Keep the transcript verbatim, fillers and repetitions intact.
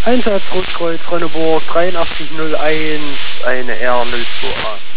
Einsatz Rotkreuz Ronneburg dreiundachtzig null eins, eine R null zwei A.